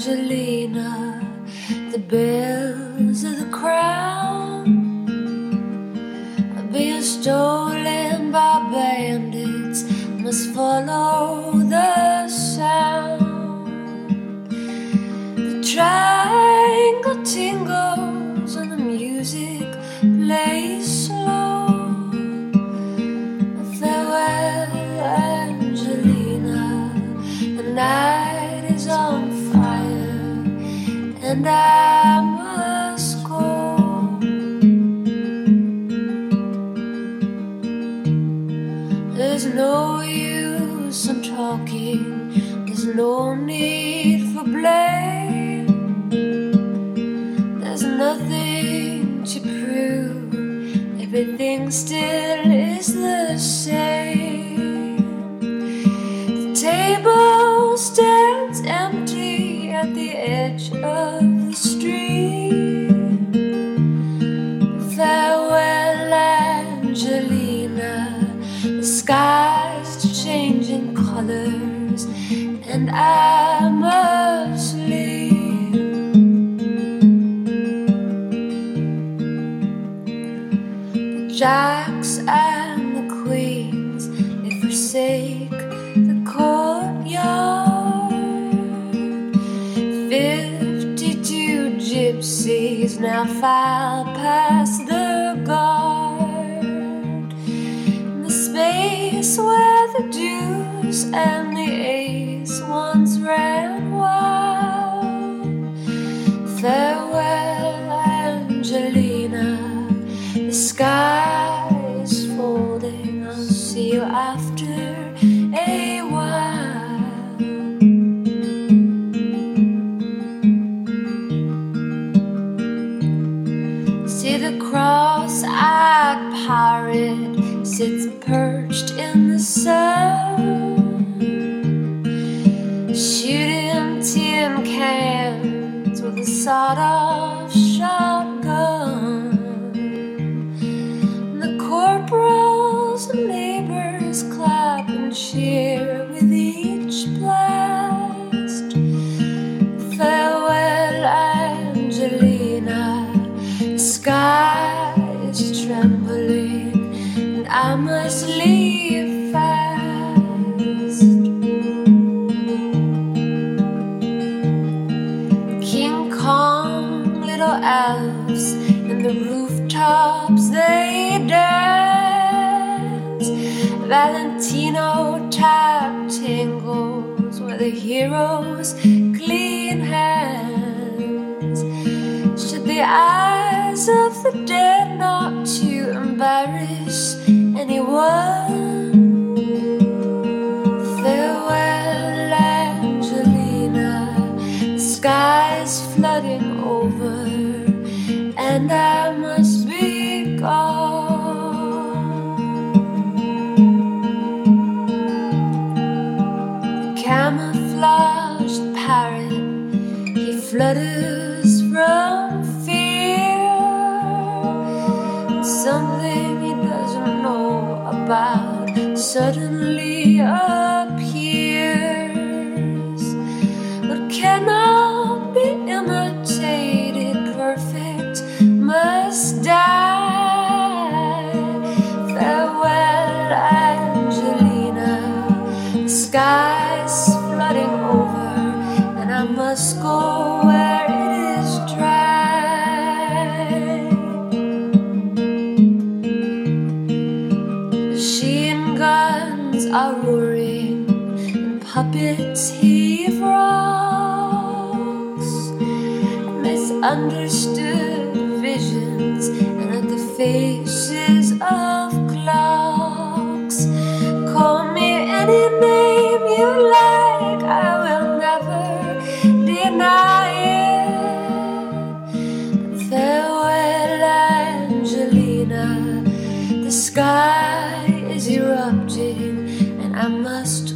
Angelina, the bells of the crown are being stolen by bandits, must follow the sound. The triangle tingles and the music plays slow. Farewell, Angelina, the night is on fire, and I must go. There's no use in talking, there's no need for blame. There's nothing to prove, everything still is the same. The table stands empty at the edge of the street. Farewell, Angelina, the sky's changing colors, and I must leave. The jacks and the queens, they forsake the courtyard. 52 gypsies now file past the guard. In the space where the deuce and the ace once ran wild. Farewell, Angelina, the sky is folding, I'll see you after a while. See the cross-eyed pirate sits perched in the sun, shooting tin cans with a sawed-off shotgun. The corporals and neighbors clap and cheer with each blast. Farewell, Angelina, the sky is trembling, and I must leave fast. King Kong, little elves, and the rooftops they dance. Valentino tap tingles where the heroes clean hands. Should the eyes of the dead not to embarrass anyone? Farewell, Angelina, the sky's flooding over, and I must be gone. The camouflaged parrot, he flutters from fear. Something he doesn't know about suddenly appears. What cannot be imitated, perfect must die. Farewell, Angelina, the sky's flooding over, and I must go where it is dry. Machine guns are roaring, and puppets heave rocks. Misunderstood visions, and at the faces of clocks. Call me any name you like, I will never deny it. Farewell, Angelina, the sky is erupting, and I must